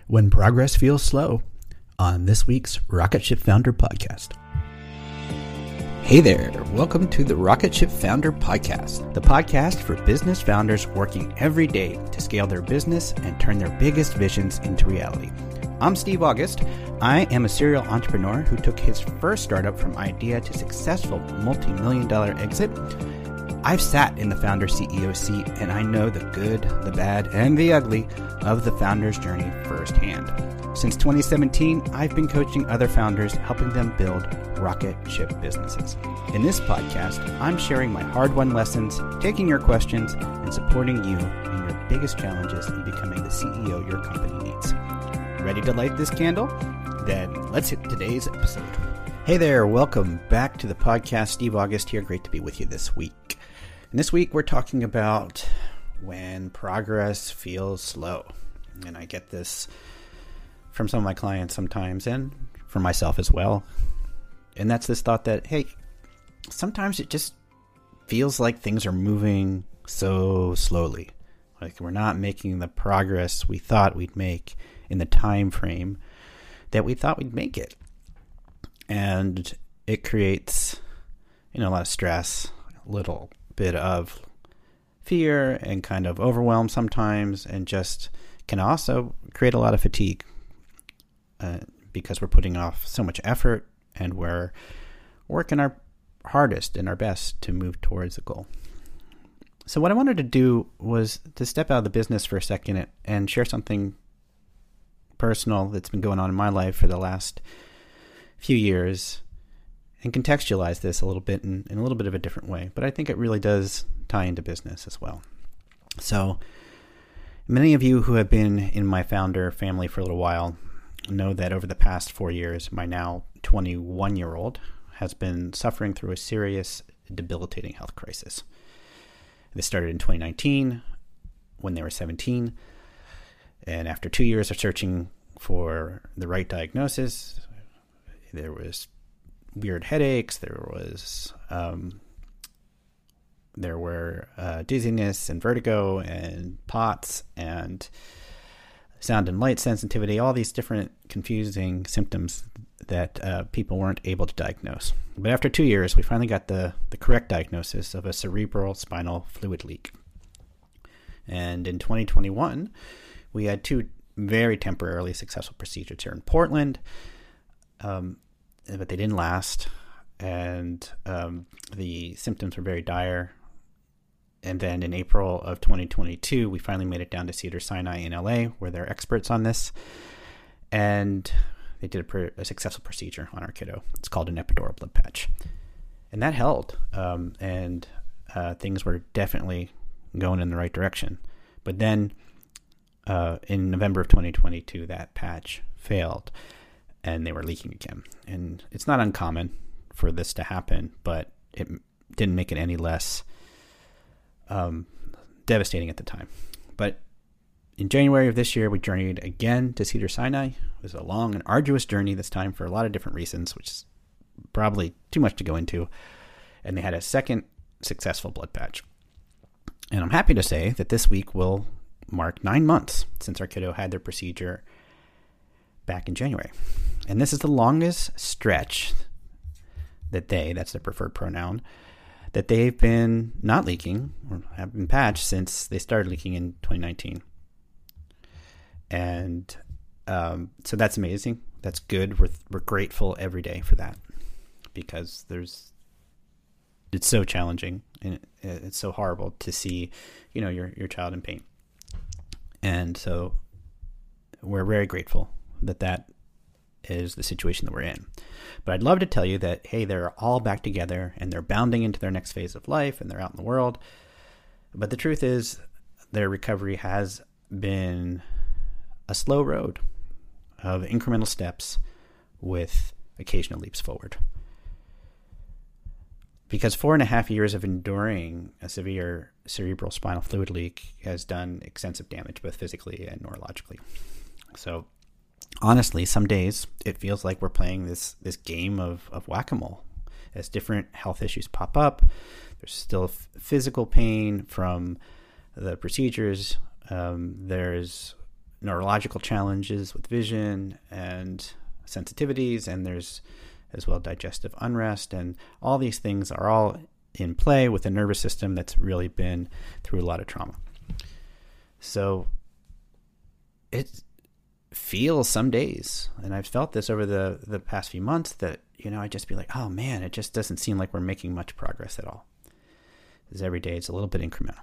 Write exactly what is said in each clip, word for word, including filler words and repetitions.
When progress feels slow, on this week's Rocket Ship Founder Podcast. Hey there, welcome to the Rocket Ship Founder Podcast, the podcast for business founders working every day to scale their business and turn their biggest visions into reality. I'm Steve August. I am a serial entrepreneur who took his first startup from idea to successful multi-million dollar exit. I've sat in the founder C E O seat, and I know the good, the bad, and the ugly of the founder's journey firsthand. Since twenty seventeen, I've been coaching other founders, helping them build rocket ship businesses. In this podcast, I'm sharing my hard-won lessons, taking your questions, and supporting you in your biggest challenges in becoming the C E O your company needs. Ready to light this candle? Then let's hit today's episode. Hey there, welcome back to the podcast. Steve August here. Great to be with you this week. And this week we're talking about when progress feels slow. And I get this from some of my clients sometimes, and for myself as well. And that's this thought that, hey, sometimes it just feels like things are moving so slowly. Like we're not making the progress we thought we'd make in the time frame that we thought we'd make it. And it creates, you know, a lot of stress, a little bit of fear and kind of overwhelm sometimes, and just can also create a lot of fatigue uh, because we're putting off so much effort and we're working our hardest and our best to move towards the goal. So what I wanted to do was to step out of the business for a second and share something personal that's been going on in my life for the last few years and contextualize this a little bit in, in a little bit of a different way. But I think it really does tie into business as well. So many of you who have been in my founder family for a little while know that over the past four years, my now twenty-one-year-old has been suffering through a serious, debilitating health crisis. This started in twenty nineteen when they were seventeen. And after two years of searching for the right diagnosis, there was weird headaches, there was um, there were uh, dizziness and vertigo and POTS and sound and light sensitivity, all these different confusing symptoms that uh, people weren't able to diagnose. But after two years, we finally got the, the correct diagnosis of a cerebral spinal fluid leak. And in twenty twenty-one, we had two very temporarily successful procedures here in Portland. Um, but they didn't last, and um, the symptoms were very dire. And then in April of twenty twenty-two, we finally made it down to Cedars-Sinai in L A, where they're experts on this, and they did a, pr- a successful procedure on our kiddo. It's called an epidural blood patch, and that held, um, and uh, things were definitely going in the right direction. But then uh, in November of twenty twenty-two, that patch failed, and they were leaking again. And it's not uncommon for this to happen, but it didn't make it any less um, devastating at the time. But in January of this year, we journeyed again to Cedars-Sinai. It was a long and arduous journey this time for a lot of different reasons, which is probably too much to go into. And they had a second successful blood patch. And I'm happy to say that this week will mark nine months since our kiddo had their procedure back in January. And this is the longest stretch that they, that's their preferred pronoun, that they've been not leaking or have been patched since they started leaking in twenty nineteen. And um, so that's amazing. That's good. We're, we're grateful every day for that, because there's, it's so challenging and it, it's so horrible to see, you know, your, your child in pain. And so we're very grateful that that is the situation that we're in. But I'd love to tell you that, hey, they're all back together and they're bounding into their next phase of life and they're out in the world. But the truth is their recovery has been a slow road of incremental steps with occasional leaps forward. Because four and a half years of enduring a severe cerebral spinal fluid leak has done extensive damage, both physically and neurologically. So honestly, some days it feels like we're playing this this game of, of whack-a-mole as different health issues pop up. There's still f- physical pain from the procedures. Um, there's neurological challenges with vision and sensitivities, and there's as well digestive unrest, and all these things are all in play with a nervous system that's really been through a lot of trauma. So it feels some days, and I've felt this over the, the past few months, that, you know, I just be like, oh man, it just doesn't seem like we're making much progress at all. Because every day it's a little bit incremental.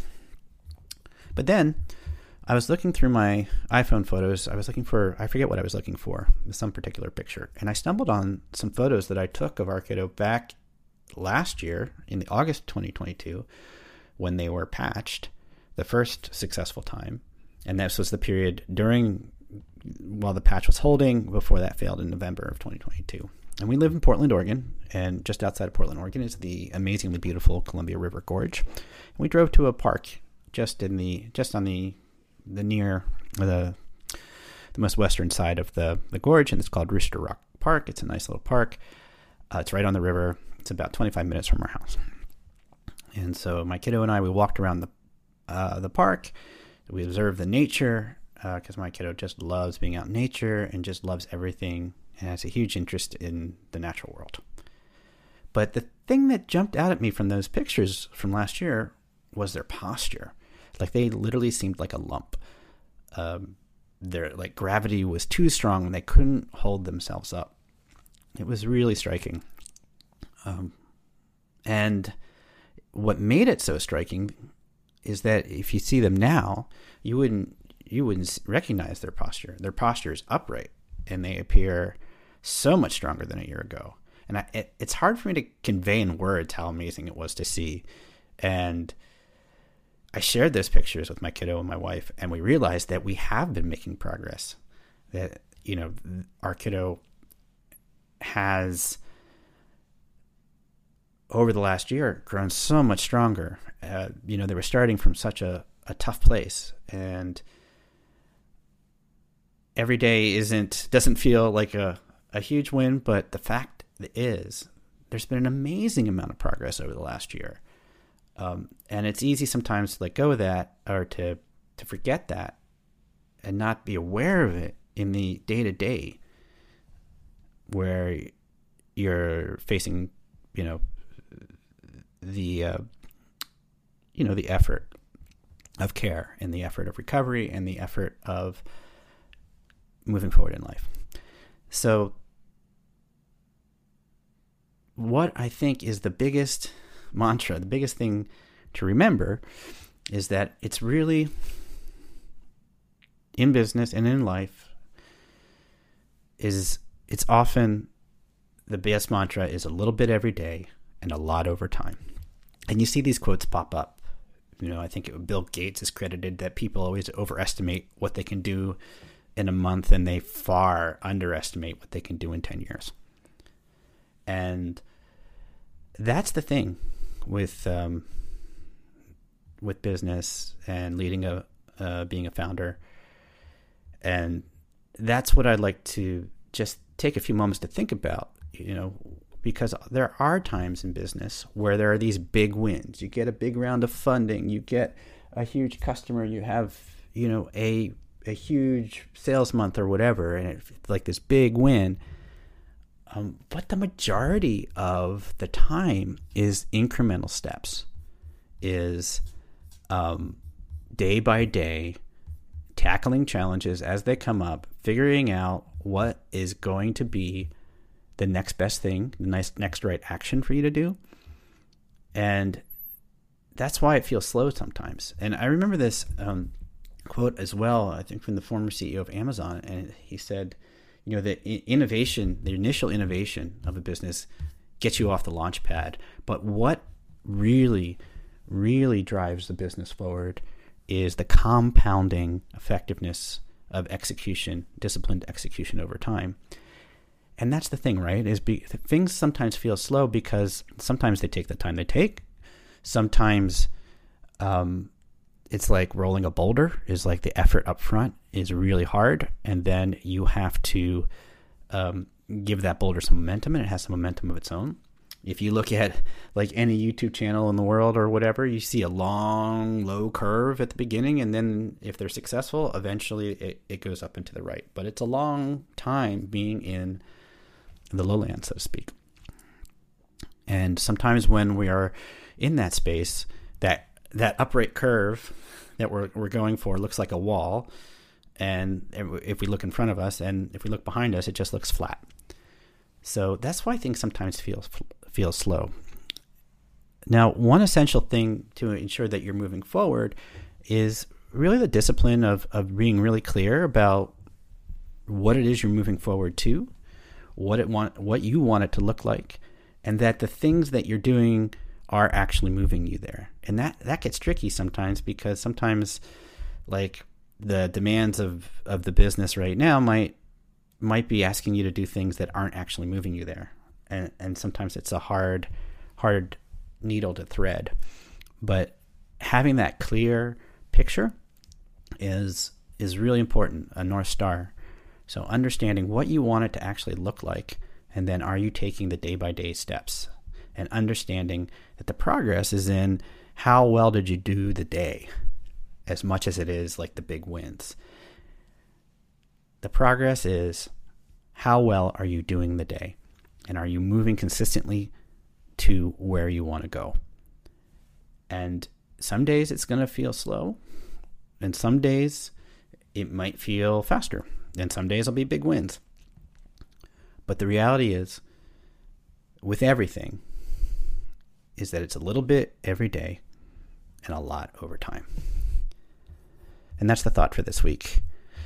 But then I was looking through my iPhone photos. I was looking for, I forget what I was looking for, some particular picture. And I stumbled on some photos that I took of our kiddo back last year in the August twenty twenty-two when they were patched the first successful time. And this was the period during, while the patch was holding, before that failed in November of twenty twenty-two. And we live in Portland, Oregon, and just outside of Portland, Oregon is the amazingly beautiful Columbia River Gorge. And we drove to a park just in the, just on the, the near, the, the most western side of the, the gorge, and it's called Rooster Rock Park. It's a nice little park. Uh, it's right on the river. It's about twenty-five minutes from our house. And so my kiddo and I, we walked around the, uh, the park. We observed the nature, because uh, my kiddo just loves being out in nature and just loves everything, and has a huge interest in the natural world. But the thing that jumped out at me from those pictures from last year was their posture. Like, they literally seemed like a lump. Um, their like gravity was too strong, and they couldn't hold themselves up. It was really striking. Um, and what made it so striking is that if you see them now, you wouldn't you wouldn't recognize their posture. Their posture is upright, and they appear so much stronger than a year ago. And I, it, it's hard for me to convey in words how amazing it was to see. And I shared those pictures with my kiddo and my wife, and we realized that we have been making progress. That, you know, our kiddo has, over the last year, grown so much stronger. Uh, you know, they were starting from such a, a tough place, and every day isn't doesn't feel like a, a huge win, but the fact is there's been an amazing amount of progress over the last year. Um, and it's easy sometimes to let go of that, or to, to forget that and not be aware of it in the day-to-day where you're facing, you know, the, uh, you know, the effort of care and the effort of recovery and the effort of moving forward in life. So what I think is the biggest mantra, the biggest thing to remember, is that it's really, in business and in life, is it's often the best mantra is a little bit every day and a lot over time. And you see these quotes pop up. You know, I think it, Bill Gates is credited that people always overestimate what they can do in a month, and they far underestimate what they can do in ten years. And that's the thing with um, with business and leading a uh, being a founder. And that's what I'd like to just take a few moments to think about, you know, because there are times in business where there are these big wins. You get a big round of funding, you get a huge customer, you have, you know, a a huge sales month or whatever, and it's like this big win. Um, but the majority of the time is incremental steps, is um, day by day, tackling challenges as they come up, figuring out what is going to be the next best thing, the next, next right action for you to do. And that's why it feels slow sometimes. And I remember this um, quote as well, I think from the former C E O of Amazon, and he said, you know, the innovation, the initial innovation of a business gets you off the launch pad. But what really, really drives the business forward is the compounding effectiveness of execution, disciplined execution over time. And that's the thing, right? Is be, things sometimes feel slow because sometimes they take the time they take. Sometimes um, it's like rolling a boulder, is like the effort up front is really hard, and then you have to um, give that boulder some momentum, and it has some momentum of its own. If you look at like any YouTube channel in the world or whatever, you see a long, low curve at the beginning. And then if they're successful, eventually it, it goes up and to the right. But it's a long time being in the lowland, so to speak. And sometimes when we are in that space, that that upright curve that we're we're going for looks like a wall. And if we look in front of us and if we look behind us, it just looks flat. So that's why things sometimes feel feel slow. Now, one essential thing to ensure that you're moving forward is really the discipline of, of being really clear about what it is you're moving forward to, what it want, what you want it to look like, and that the things that you're doing are actually moving you there. And that, that gets tricky sometimes, because sometimes like the demands of, of the business right now might might be asking you to do things that aren't actually moving you there. And and sometimes it's a hard, hard needle to thread. But having that clear picture is is really important, a North Star. So understanding what you want it to actually look like, and then are you taking the day-by-day steps? And understanding that the progress is in how well did you do the day, as much as it is like the big wins. The progress is how well are you doing the day, and are you moving consistently to where you want to go? And some days it's going to feel slow, and some days it might feel faster, and some days will be big wins. But the reality is, with everything, is that it's a little bit every day and a lot over time. And that's the thought for this week.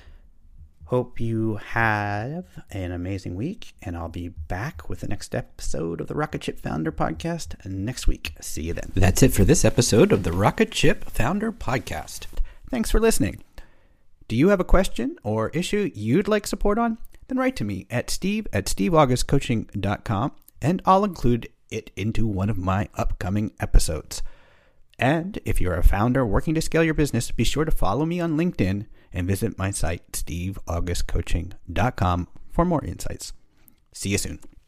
Hope you have an amazing week, and I'll be back with the next episode of the Rocket Ship Founder Podcast next week. See you then. That's it for this episode of the Rocket Ship Founder Podcast. Thanks for listening. Do you have a question or issue you'd like support on? Then write to me at steve at steve august coaching dot com, and I'll include it into one of my upcoming episodes. And if you're a founder working to scale your business, be sure to follow me on LinkedIn and visit my site, steve august coaching dot com, for more insights. See you soon.